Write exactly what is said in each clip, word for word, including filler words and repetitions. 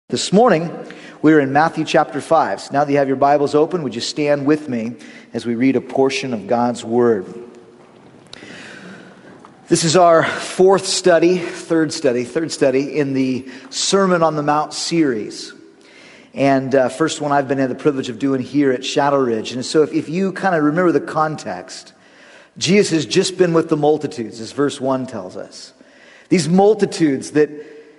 This morning, we're in Matthew chapter five. So now that you have your Bibles open, would you stand with me as we read a portion of God's Word? This is our fourth study, third study, third study in the Sermon on the Mount series. And uh, first one I've been had the privilege of doing here at Shadow Ridge. And so if, if you kind of remember the context, Jesus has just been with the multitudes, as verse one tells us. These multitudes that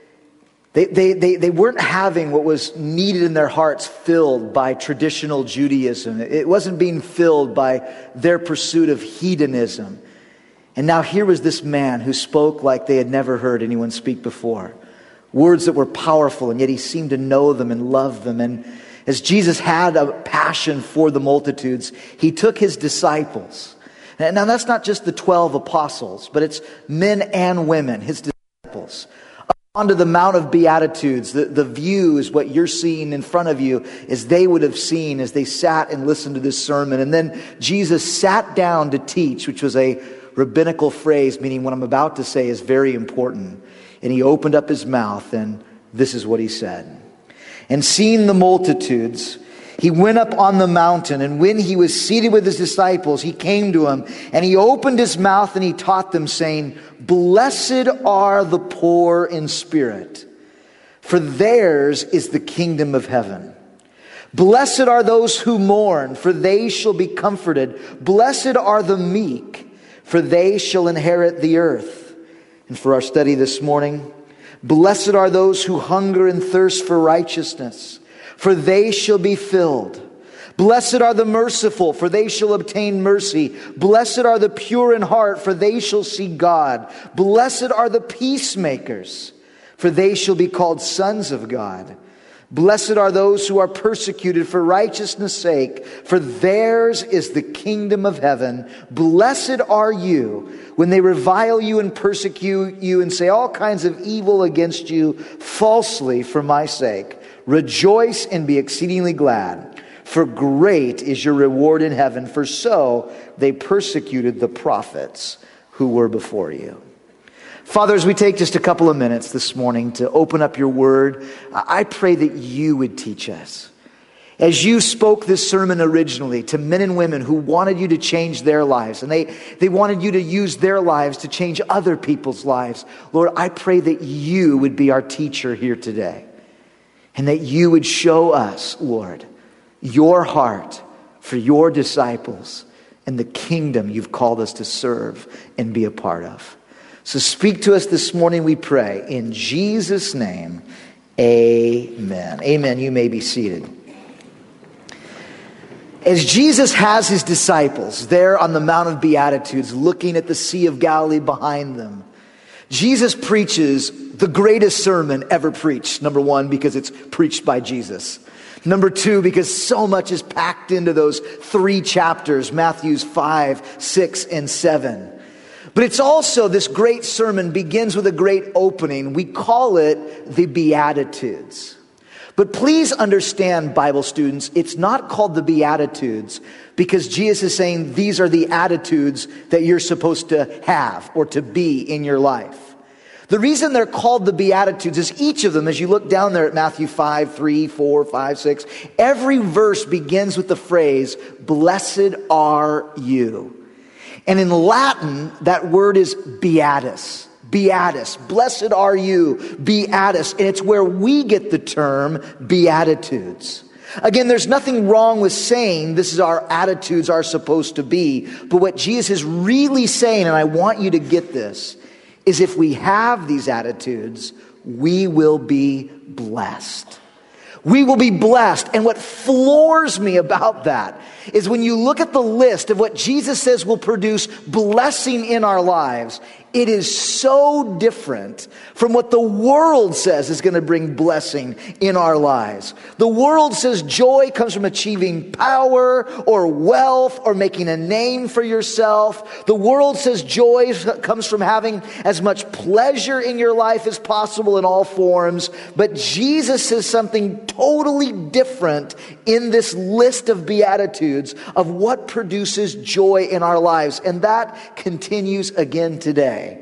They, they, they, they weren't having what was needed in their hearts filled by traditional Judaism. It wasn't being filled by their pursuit of hedonism. And now here was this man who spoke like they had never heard anyone speak before. Words that were powerful, and yet he seemed to know them and love them. And as Jesus had a passion for the multitudes, he took his disciples. Now that's not just the twelve apostles, but it's men and women, his disciples. Onto the Mount of Beatitudes. The, the view is what you're seeing in front of you as they would have seen as they sat and listened to this sermon. And then Jesus sat down to teach, which was a rabbinical phrase, meaning what I'm about to say is very important. And he opened up his mouth, and this is what he said. And seeing the multitudes, he went up on the mountain, and when he was seated with his disciples, he came to him, and he opened his mouth and he taught them, saying, "Blessed are the poor in spirit, for theirs is the kingdom of heaven. Blessed are those who mourn, for they shall be comforted. Blessed are the meek, for they shall inherit the earth." And for our study this morning, blessed are those who hunger and thirst for righteousness, for they shall be filled. Blessed are the merciful, for they shall obtain mercy. Blessed are the pure in heart, for they shall see God. Blessed are the peacemakers, for they shall be called sons of God. Blessed are those who are persecuted for righteousness' sake, for theirs is the kingdom of heaven. Blessed are you when they revile you and persecute you and say all kinds of evil against you falsely for my sake. Rejoice and be exceedingly glad, for great is your reward in heaven, for so they persecuted the prophets who were before you. Father, as we take just a couple of minutes this morning to open up your word, I pray that you would teach us. As you spoke this sermon originally to men and women who wanted you to change their lives, and they, they wanted you to use their lives to change other people's lives, Lord, I pray that you would be our teacher here today. And that you would show us, Lord, your heart for your disciples and the kingdom you've called us to serve and be a part of. So speak to us this morning, we pray. In Jesus' name, amen. Amen. You may be seated. As Jesus has his disciples there on the Mount of Beatitudes, looking at the Sea of Galilee behind them, Jesus preaches the greatest sermon ever preached. Number one, because it's preached by Jesus. Number two, because so much is packed into those three chapters, Matthew's five, six, and seven. But it's also, this great sermon begins with a great opening. We call it the Beatitudes. But please understand, Bible students, it's not called the Beatitudes because Jesus is saying these are the attitudes that you're supposed to have or to be in your life. The reason they're called the Beatitudes is each of them, as you look down there at Matthew five, three, four, five, six, every verse begins with the phrase, "Blessed are you." And in Latin, that word is beatus. Beatus. Blessed are you, beatus. And it's where we get the term Beatitudes. Again, there's nothing wrong with saying this is our attitudes are supposed to be. But what Jesus is really saying, and I want you to get this, is if we have these attitudes, we will be blessed. We will be blessed. And what floors me about that is when you look at the list of what Jesus says will produce blessing in our lives, it is so different from what the world says is going to bring blessing in our lives. The world says joy comes from achieving power or wealth or making a name for yourself. The world says joy comes from having as much pleasure in your life as possible in all forms. But Jesus says something totally different in this list of Beatitudes of what produces joy in our lives. And that continues again today.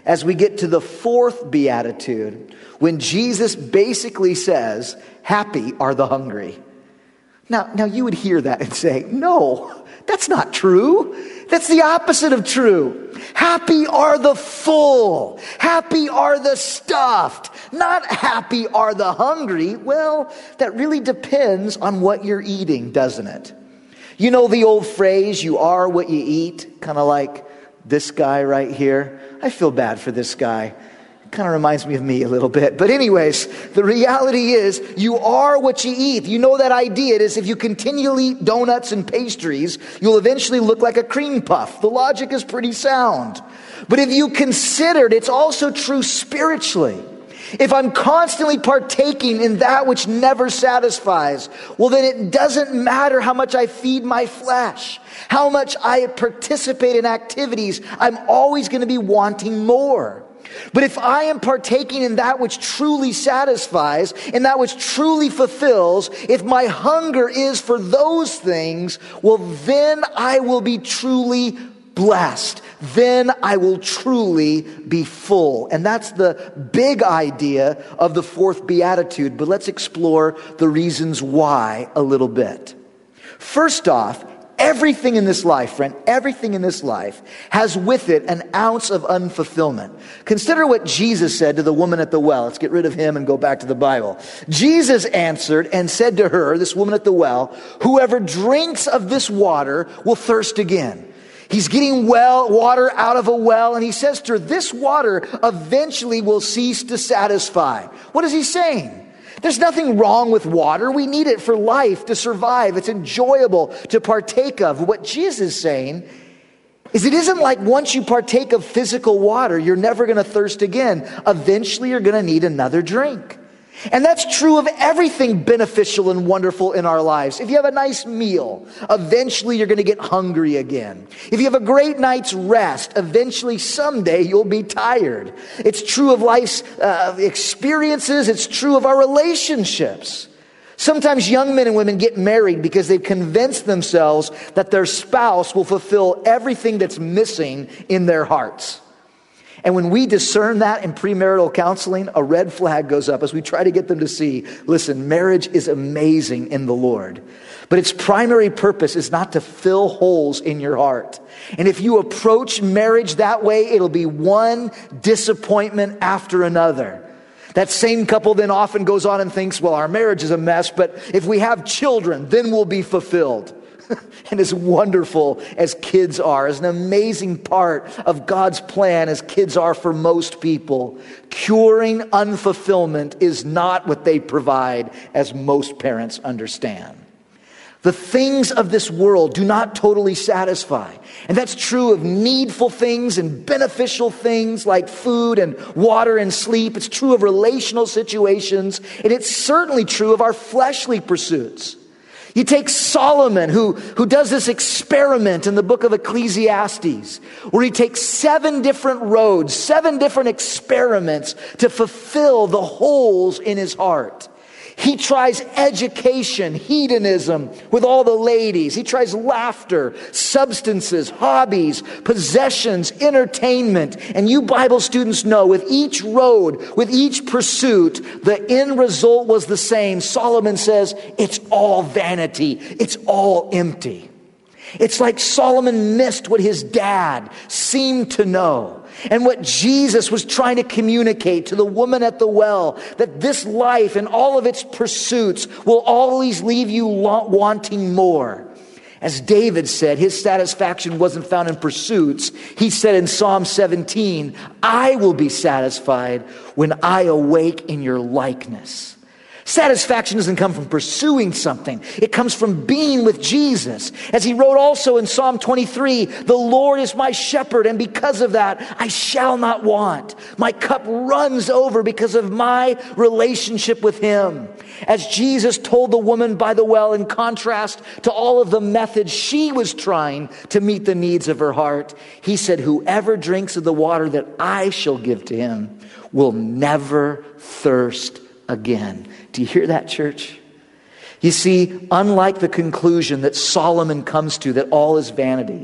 as we get to the fourth beatitude, when Jesus basically says, happy are the hungry. Now, now you would hear that and say, no, that's not true. That's the opposite of true. Happy are the full. Happy are the stuffed. Not happy are the hungry. Well, that really depends on what you're eating, doesn't it? You know the old phrase, you are what you eat, kind of like this guy right here. I feel bad for this guy. It kind of reminds me of me a little bit. But anyways, the reality is you are what you eat. You know that idea. It is if you continually eat donuts and pastries, you'll eventually look like a cream puff. The logic is pretty sound. But if you considered, it's also true spiritually. If I'm constantly partaking in that which never satisfies, well, then it doesn't matter how much I feed my flesh, how much I participate in activities, I'm always going to be wanting more. But if I am partaking in that which truly satisfies, in that which truly fulfills, if my hunger is for those things, well, then I will be truly blessed. Then I will truly be full. And that's the big idea of the fourth beatitude. But let's explore the reasons why a little bit. First off, everything in this life, friend, everything in this life has with it an ounce of unfulfillment. Consider what Jesus said to the woman at the well. Let's get rid of him and go back to the Bible. Jesus answered and said to her, this woman at the well, whoever drinks of this water will thirst again. He's getting well water out of a well, and he says to her, this water eventually will cease to satisfy. What is he saying? There's nothing wrong with water. We need it for life, to survive. It's enjoyable to partake of. What Jesus is saying is it isn't like once you partake of physical water, you're never going to thirst again. Eventually, you're going to need another drink. And that's true of everything beneficial and wonderful in our lives. If you have a nice meal, eventually you're going to get hungry again. If you have a great night's rest, eventually someday you'll be tired. It's true of life's uh, experiences. It's true of our relationships. Sometimes young men and women get married because they've convinced themselves that their spouse will fulfill everything that's missing in their hearts. And when we discern that in premarital counseling, a red flag goes up as we try to get them to see, listen, marriage is amazing in the Lord. But its primary purpose is not to fill holes in your heart. And if you approach marriage that way, it'll be one disappointment after another. That same couple then often goes on and thinks, well, our marriage is a mess, but if we have children, then we'll be fulfilled. And as wonderful as kids are, as an amazing part of God's plan as kids are for most people, curing unfulfillment is not what they provide, as most parents understand. The things of this world do not totally satisfy. And that's true of needful things and beneficial things like food and water and sleep. It's true of relational situations. And it's certainly true of our fleshly pursuits. You take Solomon, who, who does this experiment in the book of Ecclesiastes, where he takes seven different roads, seven different experiments to fulfill the holes in his heart. He tries education, hedonism with all the ladies. He tries laughter, substances, hobbies, possessions, entertainment. And you Bible students know with each road, with each pursuit, the end result was the same. Solomon says, it's all vanity. It's all empty. It's like Solomon missed what his dad seemed to know. And what Jesus was trying to communicate to the woman at the well, that this life and all of its pursuits will always leave you wanting more. As David said, his satisfaction wasn't found in pursuits. He said in Psalm seventeen, I will be satisfied when I awake in your likeness. Satisfaction doesn't come from pursuing something. It comes from being with Jesus. As he wrote also in Psalm twenty-three, the Lord is my shepherd, and because of that, I shall not want. My cup runs over because of my relationship with him. As Jesus told the woman by the well, in contrast to all of the methods she was trying to meet the needs of her heart, he said, whoever drinks of the water that I shall give to him will never thirst again. Do you hear that, church? You see, unlike the conclusion that Solomon comes to, that all is vanity,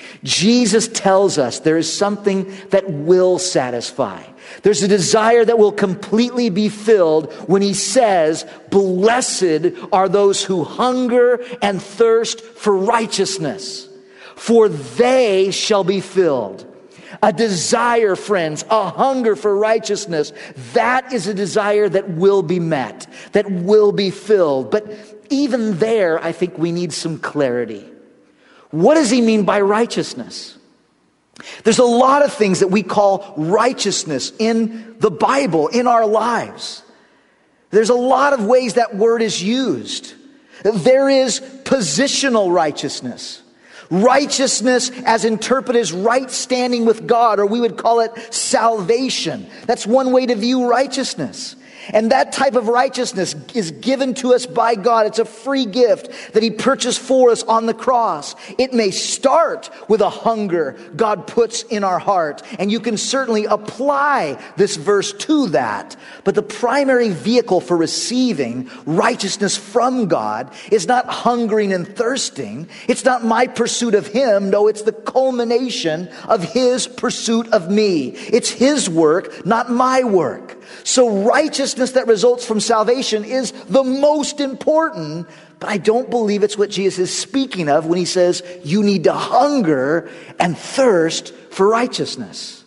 Jesus tells us there is something that will satisfy. There's a desire that will completely be filled when he says, blessed are those who hunger and thirst for righteousness, for they shall be filled. A desire, friends, a hunger for righteousness, that is a desire that will be met, that will be filled. But even there, I think we need some clarity. What does he mean by righteousness? There's a lot of things that we call righteousness in the Bible, in our lives. There's a lot of ways that word is used. There is positional righteousness. Righteousness as interpreted as right standing with God, or we would call it salvation. That's one way to view righteousness. And that type of righteousness is given to us by God. It's a free gift that he purchased for us on the cross. It may start with a hunger God puts in our heart, and you can certainly apply this verse to that. But the primary vehicle for receiving righteousness from God is not hungering and thirsting. It's not my pursuit of him. No, it's the culmination of his pursuit of me. It's his work, not my work. So righteousness that results from salvation is the most important, but I don't believe it's what Jesus is speaking of when he says you need to hunger and thirst for righteousness.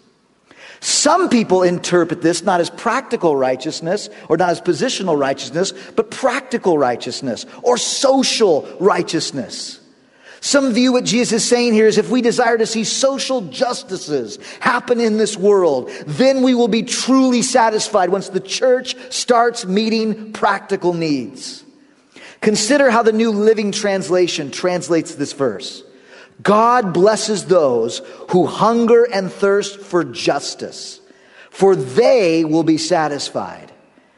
Some people interpret this not as practical righteousness or not as positional righteousness, but practical righteousness or social righteousness. Some view what Jesus is saying here is if we desire to see social justices happen in this world, then we will be truly satisfied once the church starts meeting practical needs. Consider how the New Living Translation translates this verse. God blesses those who hunger and thirst for justice, for they will be satisfied.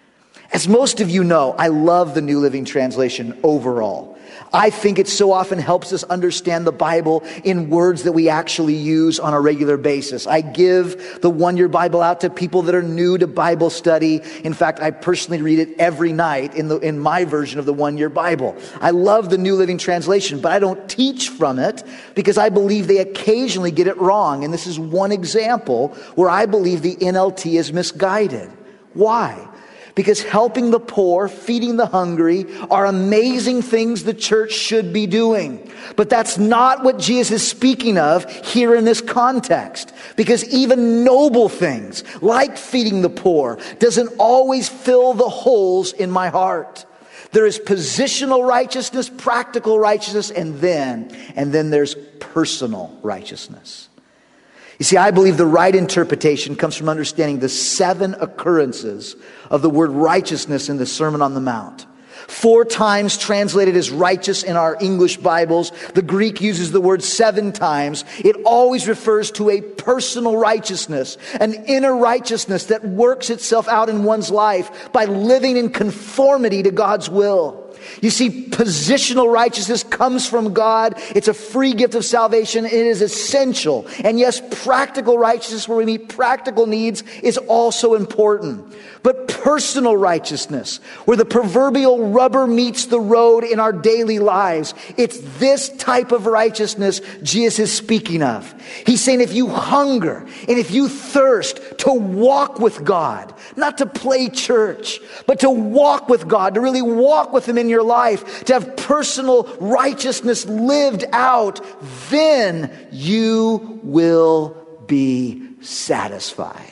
As most of you know, I love the New Living Translation overall. I think it so often helps us understand the Bible in words that we actually use on a regular basis. I give the One Year Bible out to people that are new to Bible study. In fact, I personally read it every night in the in my version of the One Year Bible. I love the New Living Translation, but I don't teach from it because I believe they occasionally get it wrong. And this is one example where I believe the N L T is misguided. Why? Because helping the poor, feeding the hungry are amazing things the church should be doing. But that's not what Jesus is speaking of here in this context. Because even noble things, like feeding the poor, doesn't always fill the holes in my heart. There is positional righteousness, practical righteousness, and then, and then there's personal righteousness. You see, I believe the right interpretation comes from understanding the seven occurrences of the word righteousness in the Sermon on the Mount. Four times translated as righteous in our English Bibles. The Greek uses the word seven times. It always refers to a personal righteousness, an inner righteousness that works itself out in one's life by living in conformity to God's will. You see, positional righteousness comes from God. It's a free gift of salvation. It is essential. And yes, practical righteousness where we meet practical needs is also important. But personal righteousness, where the proverbial rubber meets the road in our daily lives, it's this type of righteousness Jesus is speaking of. He's saying if you hunger and if you thirst to walk with God, not to play church, but to walk with God, to really walk with him in your life, to have personal righteousness lived out, then you will be satisfied.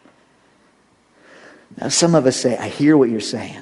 Now, some of us say, I hear what you're saying,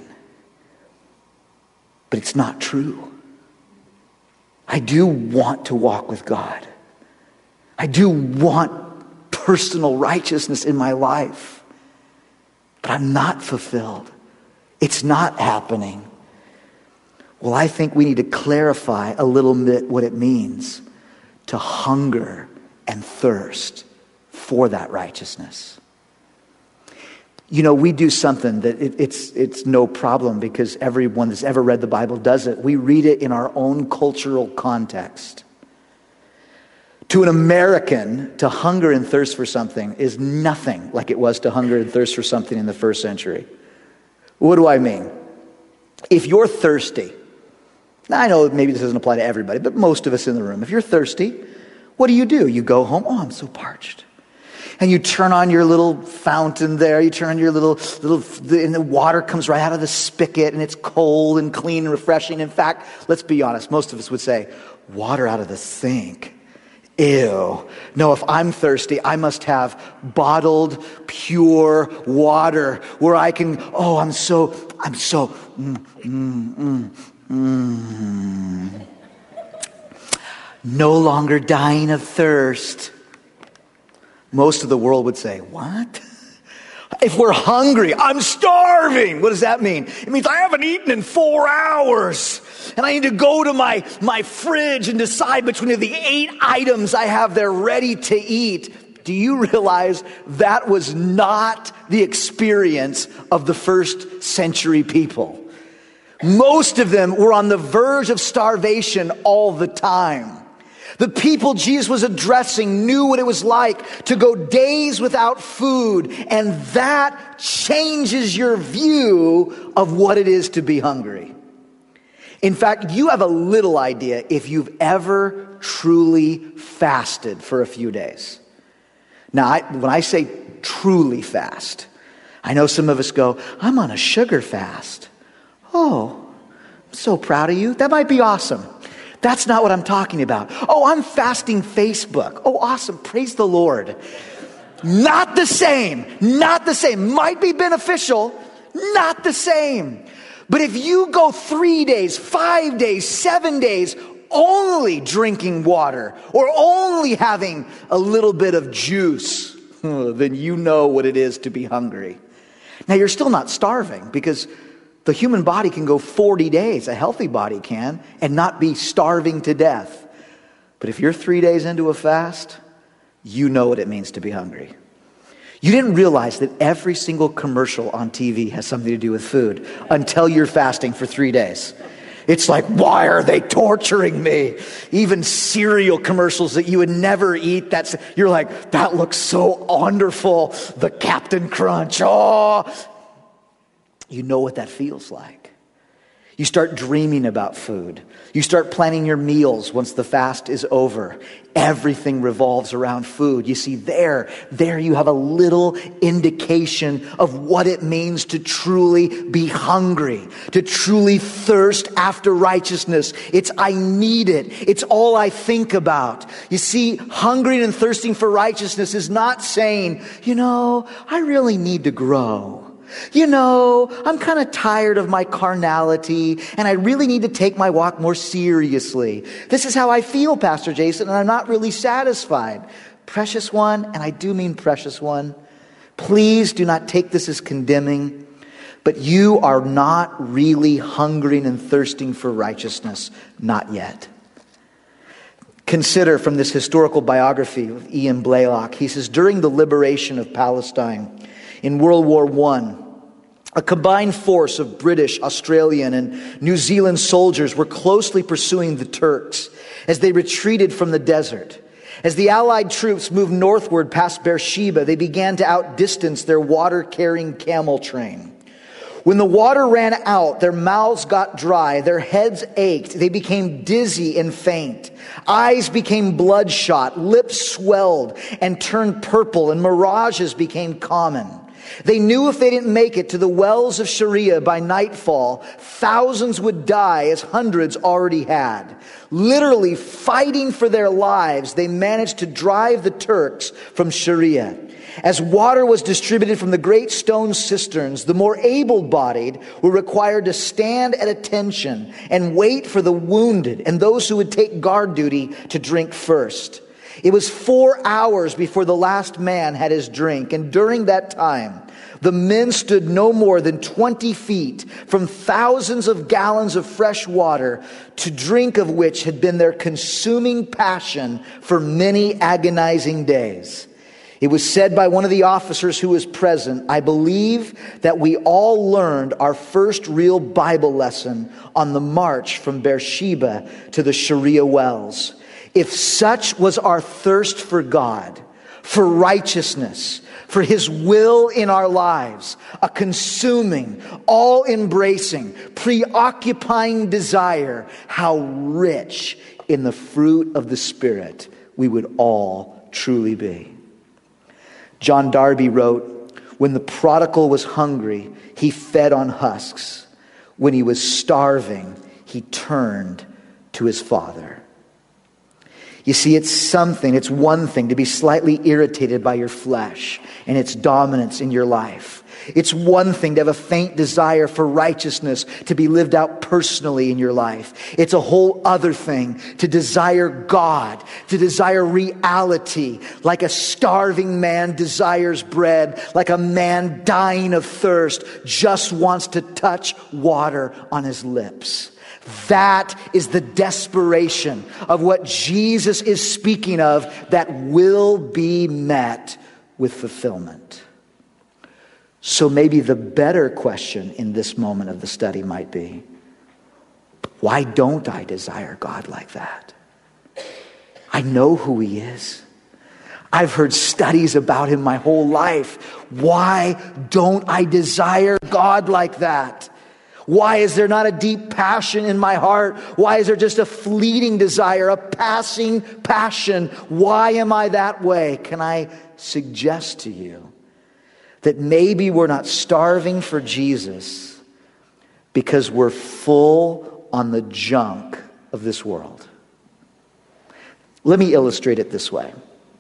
but it's not true. I do want to walk with God. I do want personal righteousness in my life, but I'm not fulfilled. It's not happening. Well, I think we need to clarify a little bit what it means to hunger and thirst for that righteousness. You know, we do something that it, it's it's no problem because everyone that's ever read the Bible does it. We read it in our own cultural context. To an American, to hunger and thirst for something is nothing like it was to hunger and thirst for something in the first century. What do I mean? If you're thirsty, now I know maybe this doesn't apply to everybody, but most of us in the room, if you're thirsty, what what do you do? You go home, oh, I'm so parched. And you turn on your little fountain there. You turn on your little, little, and the water comes right out of the spigot, and it's cold and clean and refreshing. In fact, let's be honest, most of us would say, water out of the sink. Ew. No, if I'm thirsty, I must have bottled, pure water where I can, oh, I'm so, I'm so, mm, mm, mm, mm. No longer dying of thirst. Most of the world would say, what? If we're hungry, I'm starving. What does that mean? It means I haven't eaten in four hours. And I need to go to my, my fridge and decide between the eight items I have there ready to eat. Do you realize that was not the experience of the first century people? Most of them were on the verge of starvation all the time. The people Jesus was addressing knew what it was like to go days without food, and that changes your view of what it is to be hungry. In fact, you have a little idea if you've ever truly fasted for a few days. Now, I, when I say truly fast, I know some of us go, I'm on a sugar fast. Oh, I'm so proud of you. That might be awesome. That's not what I'm talking about. Oh, I'm fasting Facebook. Oh, awesome. Praise the Lord. Not the same. Not the same. Might be beneficial. Not the same. But if you go three days, five days, seven days, only drinking water or only having a little bit of juice, then you know what it is to be hungry. Now, you're still not starving because the human body can go forty days, a healthy body can, and not be starving to death. But if you're three days into a fast, you know what it means to be hungry. You didn't realize that every single commercial on T V has something to do with food until you're fasting for three days. It's like, why are they torturing me? Even cereal commercials that you would never eat, that's you're like, that looks so wonderful. The Captain Crunch, oh. You know what that feels like. You start dreaming about food. You start planning your meals once the fast is over. Everything revolves around food. You see, there, there you have a little indication of what it means to truly be hungry, to truly thirst after righteousness. It's, I need it. It's all I think about. You see, hungering and thirsting for righteousness is not saying, you know, I really need to grow. You know, I'm kind of tired of my carnality, and I really need to take my walk more seriously. This is how I feel, Pastor Jason, and I'm not really satisfied. Precious one, and I do mean precious one, please do not take this as condemning, but you are not really hungering and thirsting for righteousness. Not yet. Consider from this historical biography of Ian Blaylock. He says, during the liberation of Palestine in World War One, a combined force of British, Australian, and New Zealand soldiers were closely pursuing the Turks as they retreated from the desert. As the Allied troops moved northward past Beersheba, they began to outdistance their water-carrying camel train. When the water ran out, their mouths got dry, their heads ached, they became dizzy and faint. Eyes became bloodshot, lips swelled and turned purple, and mirages became common. They knew if they didn't make it to the wells of Sharia by nightfall, thousands would die as hundreds already had. Literally fighting for their lives, they managed to drive the Turks from Sharia. As water was distributed from the great stone cisterns, the more able-bodied were required to stand at attention and wait for the wounded and those who would take guard duty to drink first. It was four hours before the last man had his drink, and during that time, the men stood no more than twenty feet from thousands of gallons of fresh water, to drink of which had been their consuming passion for many agonizing days. It was said by one of the officers who was present, I believe that we all learned our first real Bible lesson on the march from Beersheba to the Sharia wells. If such was our thirst for God, for righteousness, for His will in our lives, a consuming, all-embracing, preoccupying desire, how rich in the fruit of the Spirit we would all truly be. John Darby wrote, when the prodigal was hungry, he fed on husks. When he was starving, he turned to his father. You see, it's something, it's one thing to be slightly irritated by your flesh and its dominance in your life. It's one thing to have a faint desire for righteousness to be lived out personally in your life. It's a whole other thing to desire God, to desire reality, like a starving man desires bread, like a man dying of thirst just wants to touch water on his lips. That is the desperation of what Jesus is speaking of that will be met with fulfillment. So maybe the better question in this moment of the study might be, why don't I desire God like that? I know who He is. I've heard studies about Him my whole life. Why don't I desire God like that? Why is there not a deep passion in my heart? Why is there just a fleeting desire, a passing passion? Why am I that way? Can I suggest to you that maybe we're not starving for Jesus because we're full on the junk of this world? Let me illustrate it this way.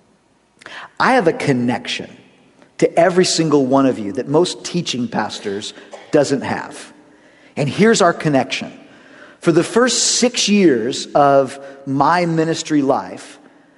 I have a connection to every single one of you that most teaching pastors doesn't have. And here's our connection. For the first six years of my ministry life,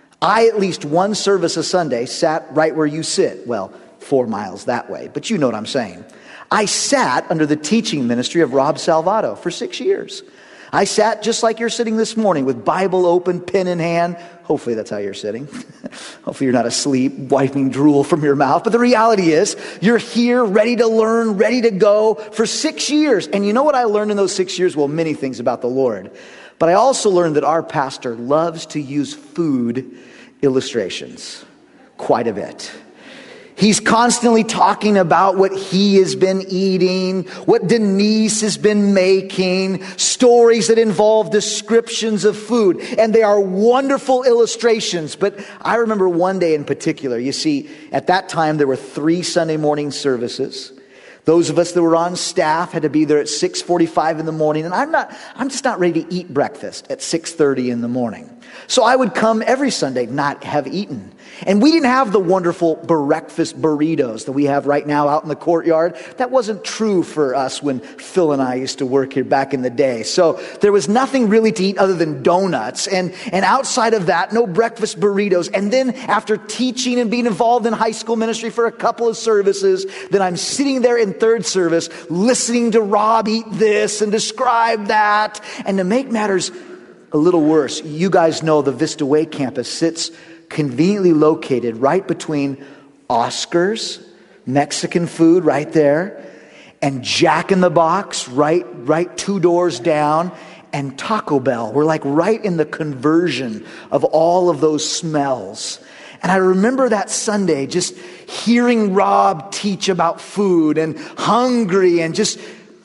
I at least one service a Sunday sat right where you sit. Well, four miles that way, but you know what I'm saying. I sat under the teaching ministry of Rob Salvato for six years. I sat just like you're sitting this morning with Bible open, pen in hand. Hopefully that's how you're sitting. Hopefully you're not asleep, wiping drool from your mouth. But the reality is, you're here, ready to learn, ready to go for six years. And you know what I learned in those six years? Well, many things about the Lord. But I also learned that our pastor loves to use food illustrations quite a bit. He's constantly talking about what he has been eating, what Denise has been making, stories that involve descriptions of food. And they are wonderful illustrations. But I remember one day in particular, you see, at that time there were three Sunday morning services. Those of us that were on staff had to be there at six forty-five in the morning. And I'm not, I'm just not ready to eat breakfast at six thirty in the morning. So I would come every Sunday, not have eaten. And we didn't have the wonderful breakfast burritos that we have right now out in the courtyard. That wasn't true for us when Phil and I used to work here back in the day. So there was nothing really to eat other than donuts. And, and outside of that, no breakfast burritos. And then after teaching and being involved in high school ministry for a couple of services, then I'm sitting there in third service listening to Rob eat this and describe that. And to make matters a little worse, you guys know the Vista Way campus sits conveniently located right between Oscar's, Mexican food right there, and Jack in the Box right, right two doors down, and Taco Bell. We're like right in the conversion of all of those smells. And I remember that Sunday just hearing Rob teach about food and hungry and just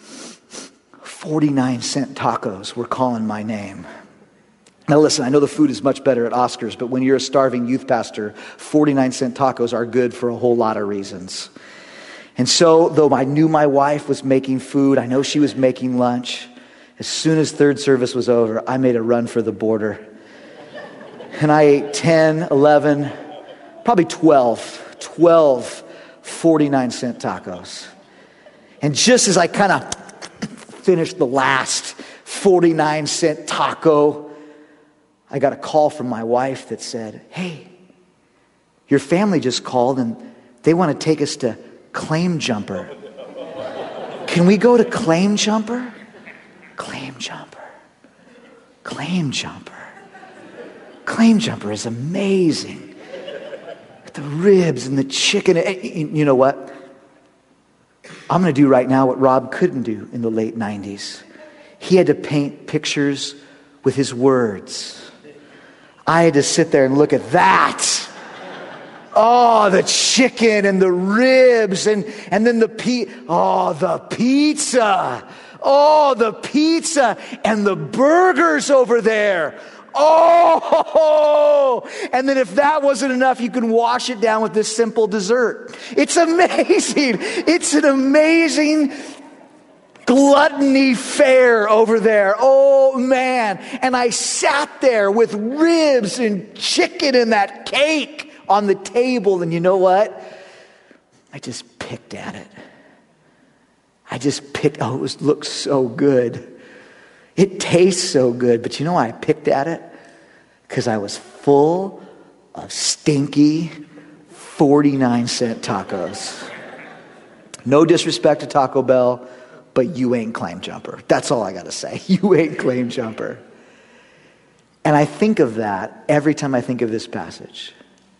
forty-nine cent tacos were calling my name. Now listen, I know the food is much better at Oscar's, but when you're a starving youth pastor, forty-nine cent tacos are good for a whole lot of reasons. And so, though I knew my wife was making food, I know she was making lunch, as soon as third service was over, I made a run for the border. And I ate ten, eleven, probably twelve, twelve forty-nine cent tacos. And just as I kind of finished the last forty-nine cent taco, I got a call from my wife that said, "Hey, your family just called and they want to take us to Claim Jumper. Can we go to Claim Jumper?" Claim Jumper. Claim Jumper. Claim Jumper is amazing. The ribs and the chicken. You know what? I'm going to do right now what Rob couldn't do in the late nineties. He had to paint pictures with his words. I had to sit there and look at that. Oh, the chicken and the ribs and, and then the pe- oh, the pizza. Oh, the pizza and the burgers over there. Oh, and then if that wasn't enough, you can wash it down with this simple dessert. It's amazing. It's an amazing gluttony fare over there. Oh man. And I sat there with ribs and chicken and that cake on the table. And you know what? I just picked at it. I just picked, oh, it was, looked so good. It tastes so good. But you know why I picked at it? Because I was full of stinky forty-nine cent tacos. No disrespect to Taco Bell, but you ain't claim jumper. That's all I got to say. You ain't claim jumper. And I think of that every time I think of this passage.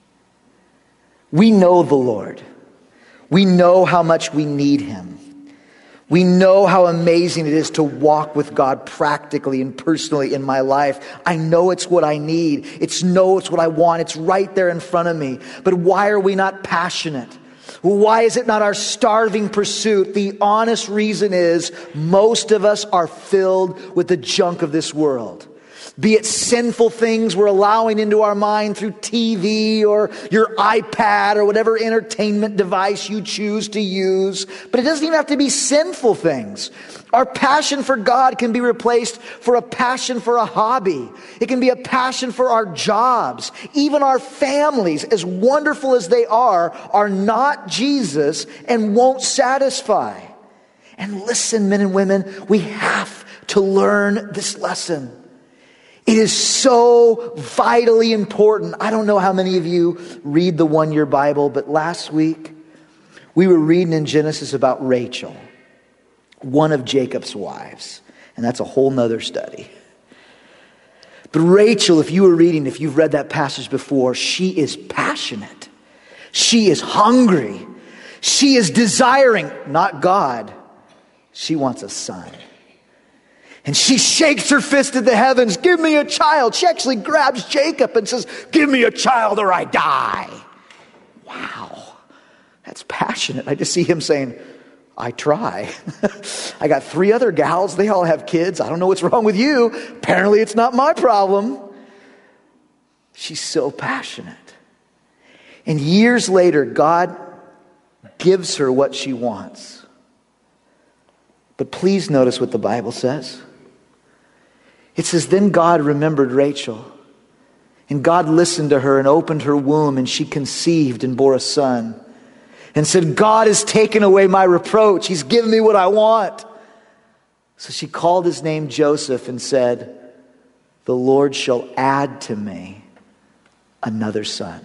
We know the Lord. We know how much we need him. We know how amazing it is to walk with God practically and personally in my life. I know it's what I need. It's know it's what I want. It's right there in front of me. But why are we not passionate? Why is it not our starving pursuit? The honest reason is most of us are filled with the junk of this world. Be it sinful things we're allowing into our mind through T V or your iPad or whatever entertainment device you choose to use. But it doesn't even have to be sinful things. Our passion for God can be replaced for a passion for a hobby. It can be a passion for our jobs. Even our families, as wonderful as they are, are not Jesus and won't satisfy. And listen, men and women, we have to learn this lesson. It is so vitally important. I don't know how many of you read the one-year Bible, but last week we were reading in Genesis about Rachel, one of Jacob's wives. And that's a whole nother study. But Rachel, if you were reading, if you've read that passage before, she is passionate. She is hungry. She is desiring, not God. She wants a son. And she shakes her fist at the heavens. Give me a child. She actually grabs Jacob and says, give me a child or I die. Wow. That's passionate. I just see him saying, I try. I got three other gals. They all have kids. I don't know what's wrong with you. Apparently it's not my problem. She's so passionate. And years later, God gives her what she wants. But please notice what the Bible says. It says, then God remembered Rachel. And God listened to her and opened her womb, and she conceived and bore a son. And said, God has taken away my reproach. He's given me what I want. So she called his name Joseph and said, the Lord shall add to me another son.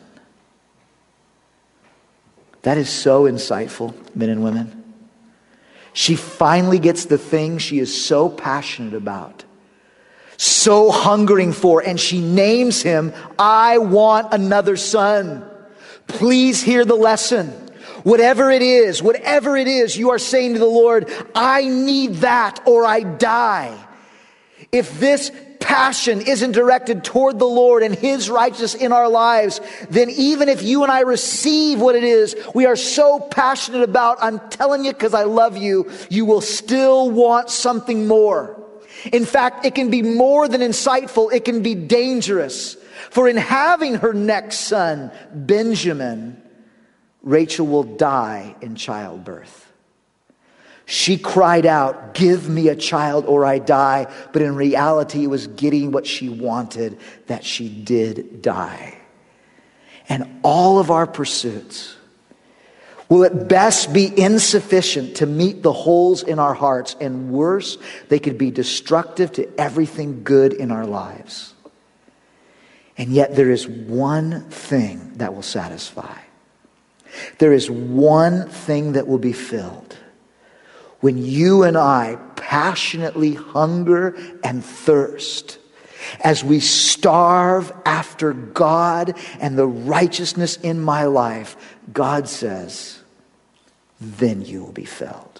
That is so insightful, men and women. She finally gets the thing she is so passionate about, so hungering for, and she names him, I want another son. Please hear the lesson. Whatever it is, whatever it is, you are saying to the Lord, I need that or I die. If this passion isn't directed toward the Lord and his righteousness in our lives, then even if you and I receive what it is we are so passionate about, I'm telling you because I love you, you will still want something more. In fact, it can be more than insightful. It can be dangerous. For in having her next son, Benjamin, Rachel will die in childbirth. She cried out, give me a child or I die. But in reality, it was getting what she wanted that she did die. And all of our pursuits will at best be insufficient to meet the holes in our hearts. And worse, they could be destructive to everything good in our lives. And yet there is one thing that will satisfy. There is one thing that will be filled. When you and I passionately hunger and thirst, as we starve after God and the righteousness in my life, God says, then you will be filled.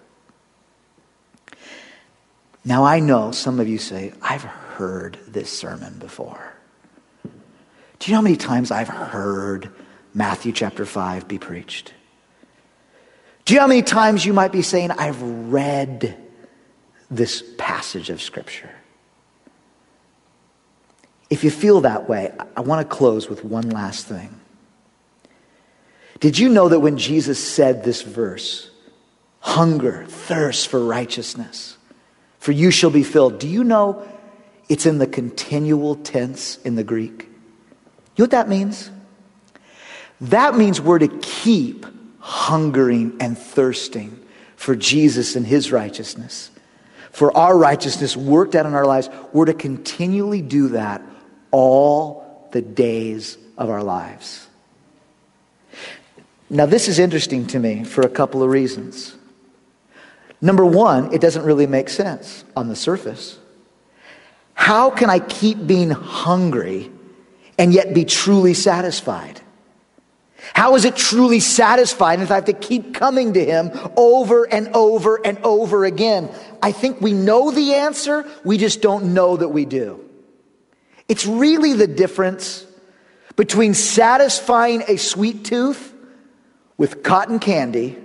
Now I know some of you say, I've heard this sermon before. Do you know how many times I've heard Matthew chapter five be preached? Do you know how many times you might be saying, I've read this passage of Scripture? if you feel that way, I want to close with one last thing. Did you know that when Jesus said this verse, hunger, thirst for righteousness, for you shall be filled, do you know it's in the continual tense in the Greek? You know what that means? That means we're to keep hungering and thirsting for Jesus and his righteousness. For our righteousness worked out in our lives, we're to continually do that all the days of our lives. Now, this is interesting to me for a couple of reasons. Number one, it doesn't really make sense on the surface. How can I keep being hungry and yet be truly satisfied? How is it truly satisfied if I have to keep coming to him over and over and over again? I think we know the answer, we just don't know that we do. It's really the difference between satisfying a sweet tooth with cotton candy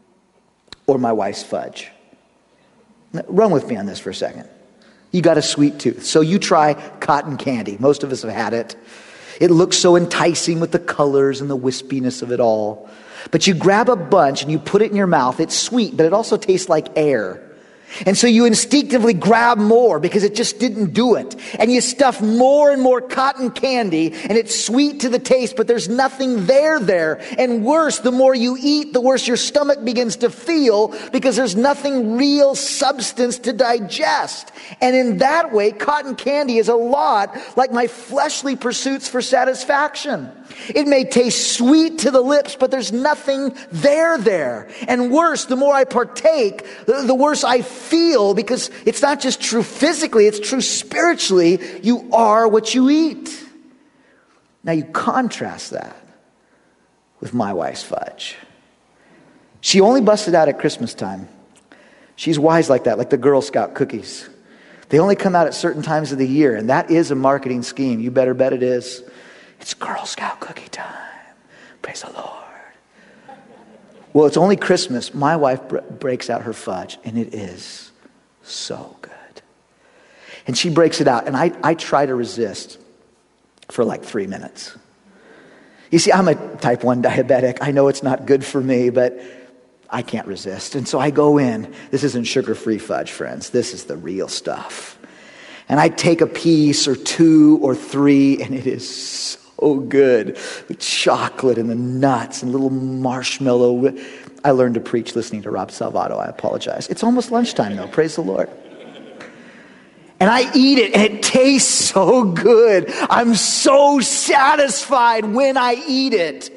or my wife's fudge. Now, run with me on this for a second. You got a sweet tooth, so you try cotton candy. Most of us have had it. It looks so enticing with the colors and the wispiness of it all. But you grab a bunch and you put it in your mouth. It's sweet, but it also tastes like air. And so you instinctively grab more because it just didn't do it. And you stuff more and more cotton candy, and it's sweet to the taste, but there's nothing there there. And worse, the more you eat, the worse your stomach begins to feel because there's nothing real substance to digest. And in that way, cotton candy is a lot like my fleshly pursuits for satisfaction. It may taste sweet to the lips, but there's nothing there there. And worse, the more I partake, the, the worse I feel, because it's not just true physically, it's true spiritually. You are what you eat. Now you contrast that with my wife's fudge. She only busted out at Christmas time. She's wise like that, like the Girl Scout cookies. They only come out at certain times of the year, and that is a marketing scheme. You better bet it is. It's Girl Scout cookie time. Praise the Lord. Well, it's only Christmas. My wife br- breaks out her fudge, and it is so good. And she breaks it out, and I, I try to resist for like three minutes. You see, I'm a type one diabetic. I know it's not good for me, but I can't resist. And so I go in. This isn't sugar-free fudge, friends. This is the real stuff. And I take a piece or two or three, and it is so good. The chocolate and the nuts and little marshmallow. I learned to preach listening to Rob Salvato. I apologize. It's almost lunchtime, though. Praise the Lord. And I eat it, and it tastes so good. I'm so satisfied when I eat it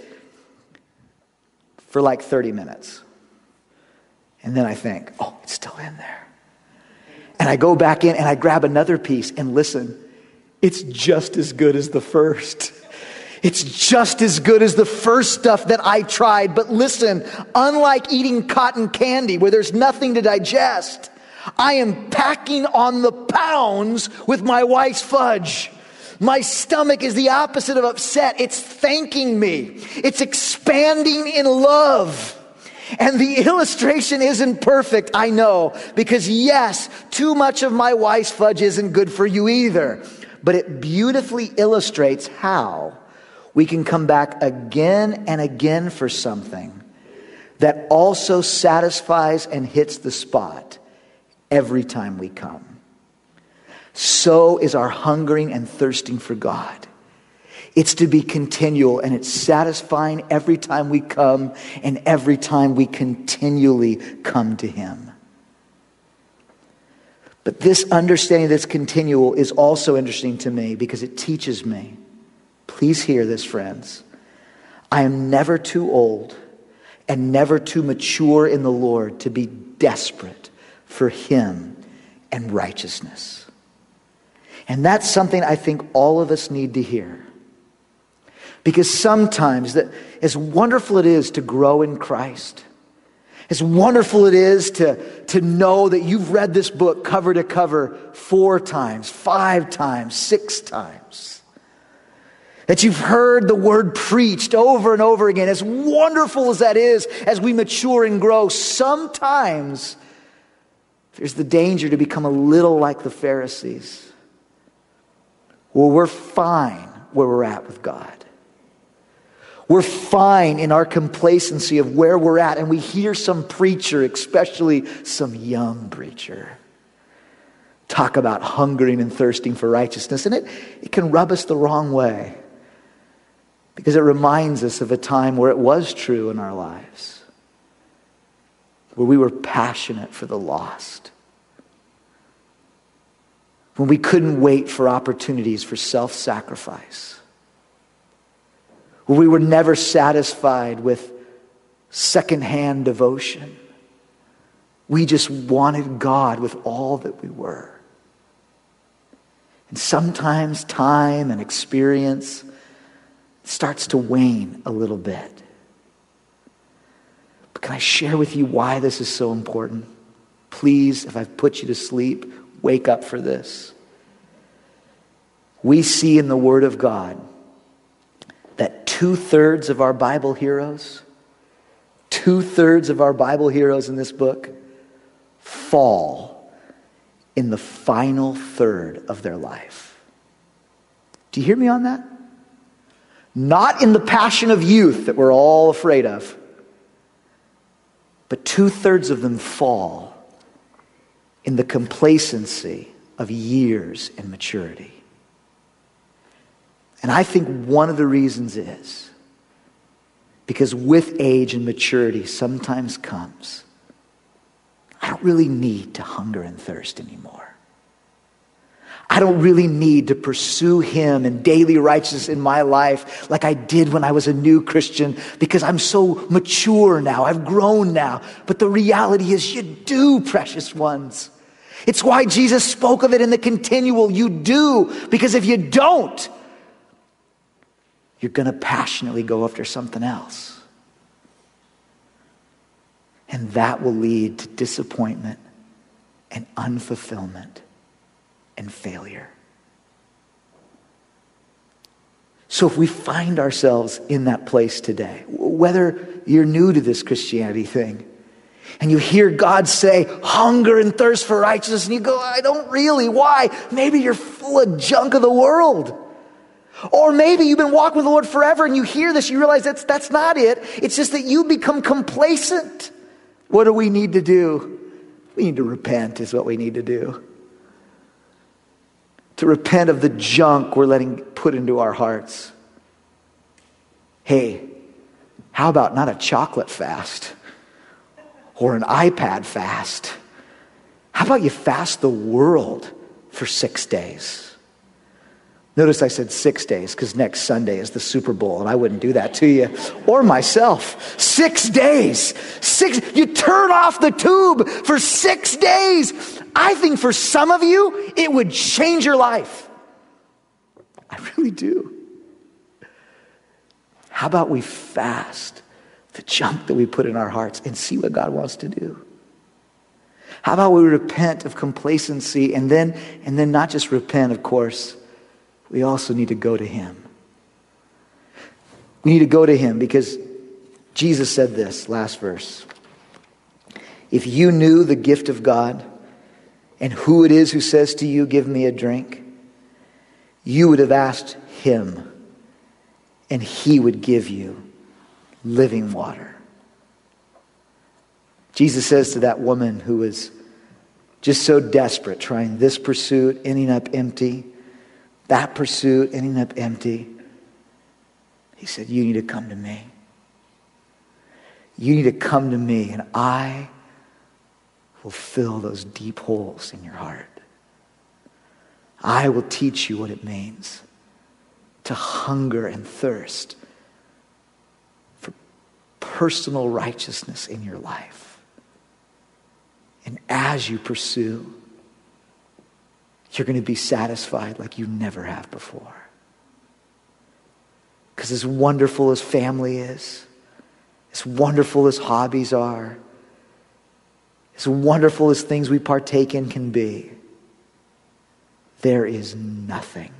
for like thirty minutes. And then I think, oh, it's still in there. And I go back in and I grab another piece, and listen, it's just as good as the first. It's just as good as the first stuff that I tried. But listen, unlike eating cotton candy where there's nothing to digest, I am packing on the pounds with my wife's fudge. My stomach is the opposite of upset. It's thanking me. It's expanding in love. And the illustration isn't perfect, I know, because yes, too much of my wife's fudge isn't good for you either. But it beautifully illustrates how we can come back again and again for something that also satisfies and hits the spot every time we come. So is our hungering and thirsting for God. It's to be continual, and it's satisfying every time we come and every time we continually come to him. But this understanding that's continual is also interesting to me because it teaches me. Please hear this, friends. I am never too old and never too mature in the Lord to be desperate for him and righteousness. And that's something I think all of us need to hear. Because sometimes, that, as wonderful it is to grow in Christ, as wonderful it is to, to know that you've read this book cover to cover four times, five times, six times, that you've heard the word preached over and over again, as wonderful as that is as we mature and grow, sometimes there's the danger to become a little like the Pharisees, Well, we're fine where we're at with God. We're fine in our complacency of where we're at. And we hear some preacher, especially some young preacher, talk about hungering and thirsting for righteousness. And it, it can rub us the wrong way, because it reminds us of a time where it was true in our lives, where we were passionate for the lost, when we couldn't wait for opportunities for self-sacrifice, where we were never satisfied with secondhand devotion. We just wanted God with all that we were. And sometimes time and experience starts to wane a little bit. But can I share with you why this is so important? Please, if I've put you to sleep, wake up for this. We see in the Word of God that two-thirds of our Bible heroes, two-thirds of our Bible heroes in this book fall in the final third of their life. Do you hear me on that? Not in the passion of youth that we're all afraid of, but two-thirds of them fall in the complacency of years and maturity. And I think one of the reasons is because with age and maturity sometimes comes, I don't really need to hunger and thirst anymore. I don't really need to pursue Him and daily righteousness in my life like I did when I was a new Christian, because I'm so mature now. I've grown now. But the reality is you do, precious ones. It's why Jesus spoke of it in the continual. You do, because if you don't, you're going to passionately go after something else. And that will lead to disappointment and unfulfillment and failure. So if we find ourselves in that place today, whether you're new to this Christianity thing, and you hear God say, hunger and thirst for righteousness, and you go, I don't really. Why? Maybe you're full of junk of the world. Or maybe you've been walking with the Lord forever and you hear this, you realize that's, that's not it. It's just that you become complacent. What do we need to do? We need to repent is what we need to do. To repent of the junk we're letting put into our hearts. Hey, how about not a chocolate fast or an iPad fast? How about you fast the world for six days? Notice I said six days because next Sunday is the Super Bowl and I wouldn't do that to you or myself. Six days. Six. You turn off the tube for six days. I think for some of you, it would change your life. I really do. How about we fast the junk that we put in our hearts and see what God wants to do? How about we repent of complacency and then, and then not just repent, of course, we also need to go to Him. We need to go to Him because Jesus said this, last verse. If you knew the gift of God and who it is who says to you, give me a drink, you would have asked Him and He would give you living water. Jesus says to that woman who was just so desperate, trying this pursuit, ending up empty, that pursuit, ending up empty. He said, you need to come to me. You need to come to me and I will fill those deep holes in your heart. I will teach you what it means to hunger and thirst for personal righteousness in your life. And as you pursue, you're going to be satisfied like you never have before. Because as wonderful as family is, as wonderful as hobbies are, as wonderful as things we partake in can be, there is nothing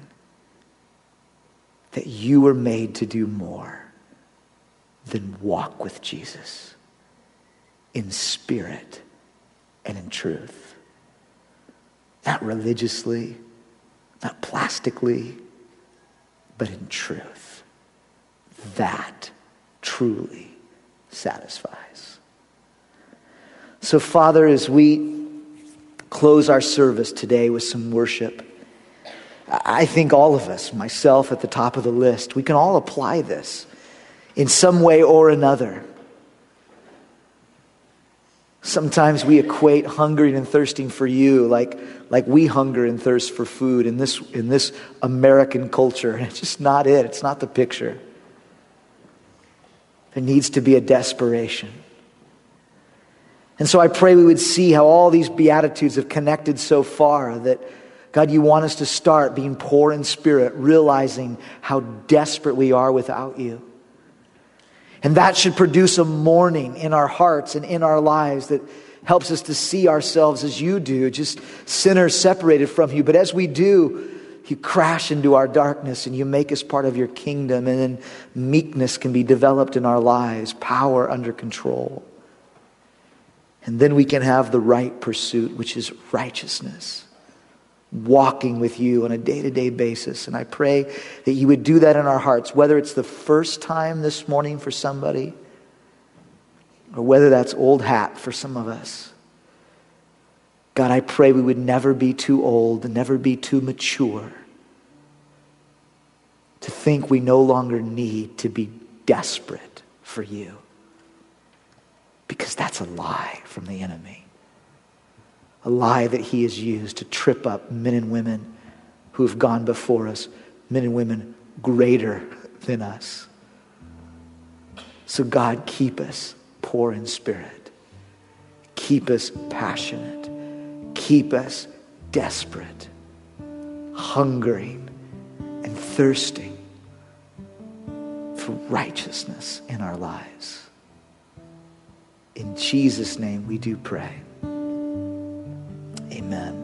that you were made to do more than walk with Jesus in spirit and in truth. Not religiously, Not plastically, but in truth. That truly satisfies. So, Father, as we close our service today with some worship, I think all of us, myself at the top of the list, we can all apply this in some way or another. Sometimes we equate hungering and thirsting for you like, like we hunger and thirst for food in this, in this American culture. And it's just not it. It's not the picture. There needs to be a desperation. And so I pray we would see how all these Beatitudes have connected so far, that God, you want us to start being poor in spirit, realizing how desperate we are without you. And that should produce a mourning in our hearts and in our lives that helps us to see ourselves as you do, just sinners separated from you. But as we do, you crash into our darkness and you make us part of your kingdom. And then meekness can be developed in our lives, power under control. And then we can have the right pursuit, which is righteousness. Walking with you on a day-to-day basis. And I pray that you would do that in our hearts, whether it's the first time this morning for somebody, or whether that's old hat for some of us. God, I pray we would never be too old and never be too mature to think we no longer need to be desperate for you. Because that's a lie from the enemy. A lie that he has used to trip up men and women who have gone before us, men and women greater than us. So God, keep us poor in spirit. Keep us passionate. Keep us desperate, hungering and thirsting for righteousness in our lives. In Jesus' name we do pray. Amen.